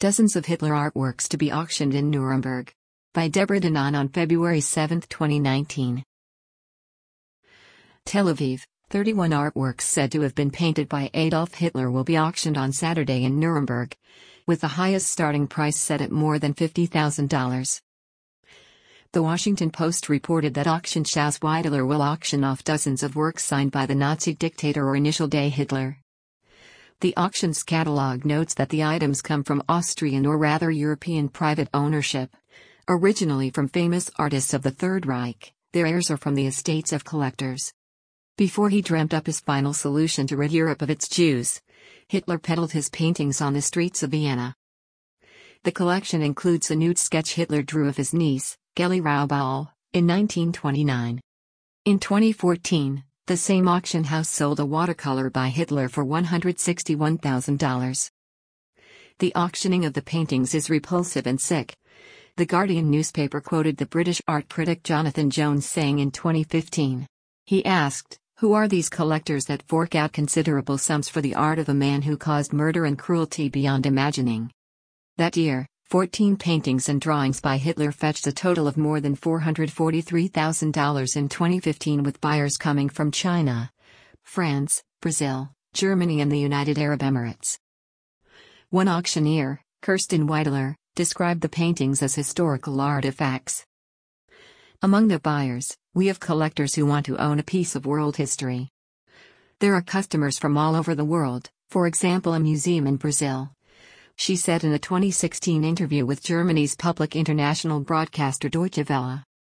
Dozens of Hitler artworks to be auctioned in Nuremberg. By Deborah Danon on February 7, 2019. Tel Aviv, 31 artworks said to have been painted by Adolf Hitler will be auctioned on Saturday in Nuremberg, with the highest starting price set at more than $50,000. The Washington Post reported that auctionhouse Weidler will auction off dozens of works signed by the Nazi dictator or Initial D Hitler. The auction's catalog notes that the items come from Austrian or rather European private ownership. Originally from famous artists of the Third Reich, their heirs are from the estates of collectors. Before he dreamt up his final solution to rid Europe of its Jews, Hitler peddled his paintings on the streets of Vienna. The collection includes a nude sketch Hitler drew of his niece, Geli Raubal, in 1929. In 2014, the same auction house sold a watercolor by Hitler for $161,000. The auctioning of the paintings is repulsive and sick. The Guardian newspaper quoted the British art critic Jonathan Jones saying in 2015. He asked, "Who are these collectors that fork out considerable sums for the art of a man who caused murder and cruelty beyond imagining?" That year, 14 paintings and drawings by Hitler fetched a total of more than $443,000 in 2015, with buyers coming from China, France, Brazil, Germany and the United Arab Emirates. One auctioneer, Kirsten Weidler, described the paintings as historical artifacts. Among the buyers, we have collectors who want to own a piece of world history. There are customers from all over the world, for example a museum in Brazil, she said in a 2016 interview with Germany's public international broadcaster Deutsche Welle.